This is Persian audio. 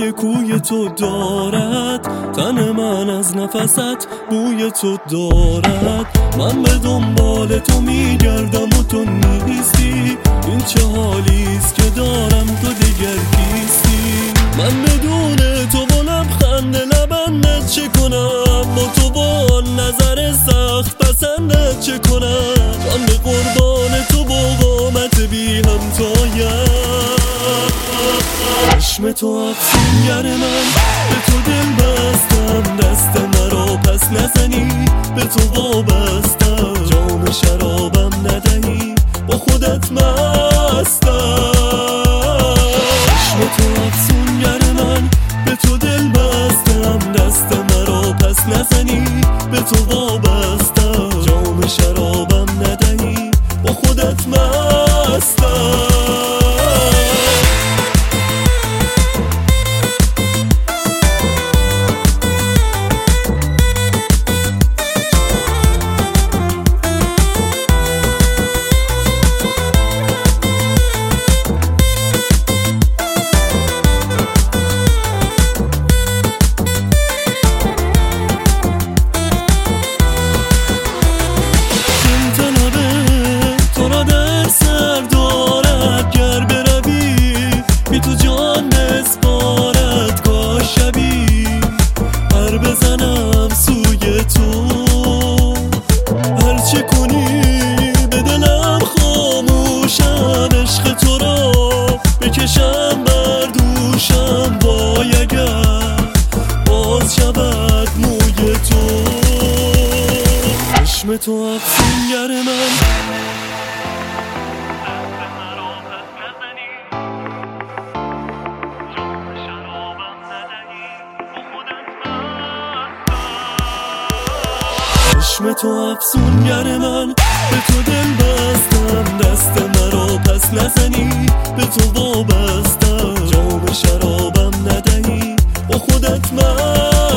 بوی کوی تو دارد، تن من از نفست بوی تو دارد. من به دنبال تو میگردم و تو نیستی، این چه حالیست که دارم تو دیگر کیستی. من بدون تو با لبخند لبندت چه کنم، با تو با نظر سخت پسندت چه کنم. جان به قربان تو با قامت بی همتایم. چشم تو افسونگر من، به تو دل بستم، دست مرا پس نزنی، به تو وابستم. جام شرابم ندهی، با خودت مستم. چشم تو افسونگر من، به تو دل بستم، دست مرا پس نزنی، به تو وابستم. جام شرابم ندهی، با خودت مستم. بکشم بر دوشم، وای اگر باز شود موی تو. چشم تو افسونگر من، چشم تو افسونگر من، به تو دل بستم، دست مرا پس نزنی، به تو وابستم. جام شرابم ندهی، با خودت